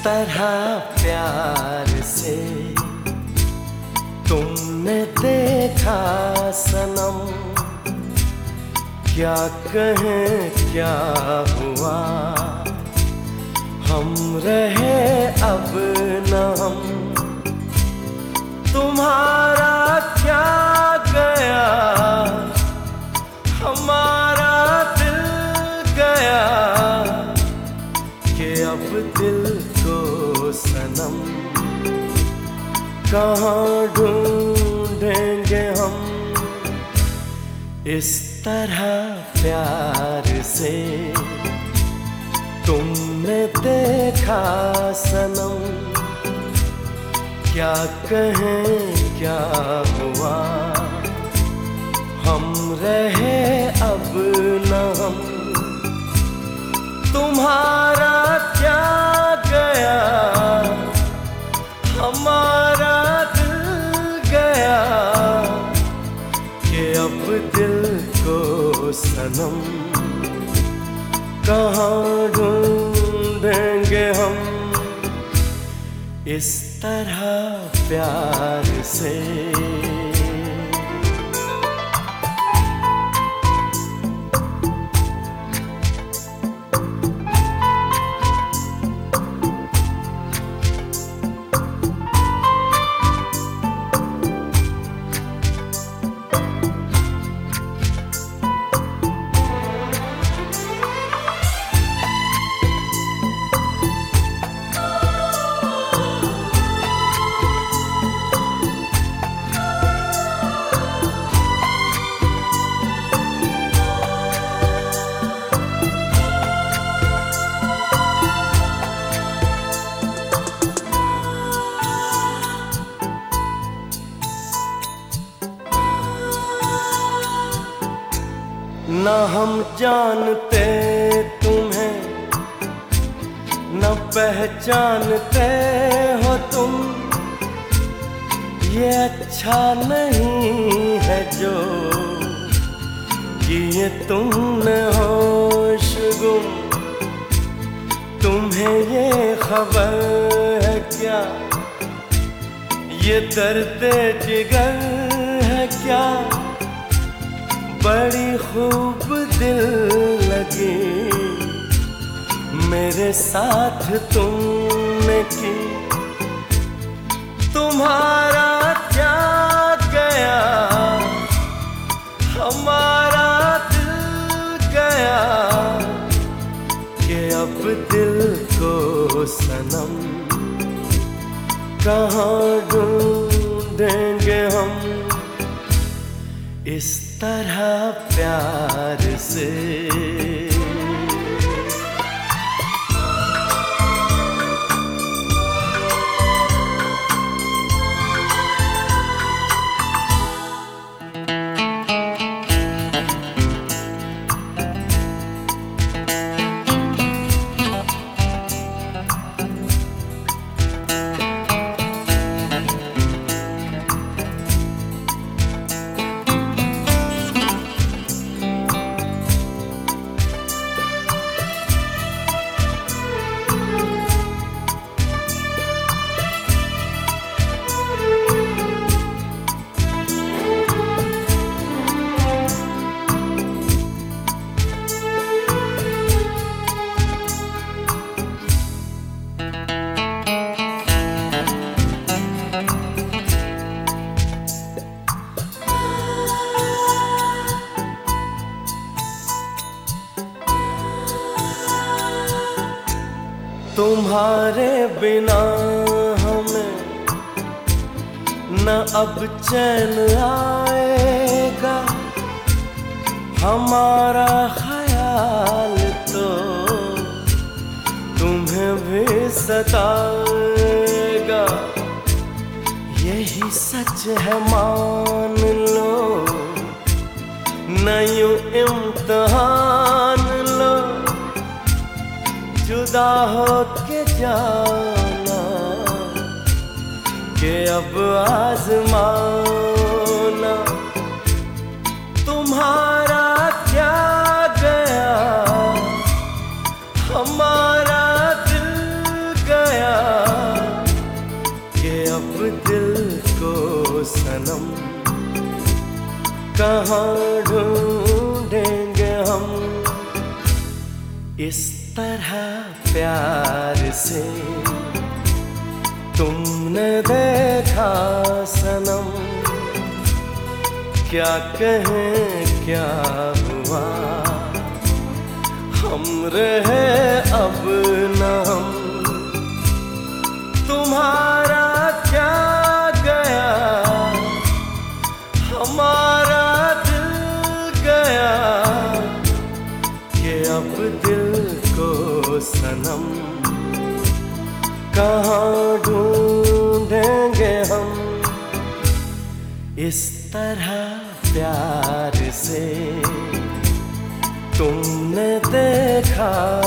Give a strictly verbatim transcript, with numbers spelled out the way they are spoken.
तरह प्यार से तुमने देखा सनम, क्या कहें क्या हुआ, हम रहे अब न हम। तुम्हारा क्या गया, हमारा दिल गया, कि अब दिल को सनम कहाँ ढूंढेंगे हम। इस तरह प्यार से तुमने देखा सनम, क्या कहें क्या हुआ, हम रहे अब न हम। तुम्हारा क्या गया, हमारा दिल गया, कि अब दिल को सनम कहाँ ढूंढेंगे हम। इस तरह प्यार से न हम जानते तुम्हें, न पहचानते हो तुम, ये अच्छा नहीं है जो किए तुमने होश गुम। तुम्हें ये खबर है क्या, ये दर्द जिगर है क्या, बड़ी खूब दिल लगी मेरे साथ तुमने की। तुम्हारा क्या गया, हमारा दिल गया, कि अब दिल को सनम कहाँ ढूंढेंगे हम। इस तरह प्यार से तुम्हारे बिना हमें न अब चैन आएगा, हमारा ख्याल तो तुम्हें भी सताएगा। यही सच है मान लो, न यूं इम्तिहान लो, जुदा हो के जाना, कि अब आजमाना। तुम्हारा क्या गया, हमारा दिल गया, कहाँ ढूंढेंगे हम इस तरह प्यार से। तुमने देखा सनम, क्या कहें क्या हुआ, हम रहे अब न हम। तुम्हारा क्या गया, हमारा दिल गया, कि अब दिल को सनम कहाँ ढूंढेंगे हम इस तरह प्यार से। तुमने देखा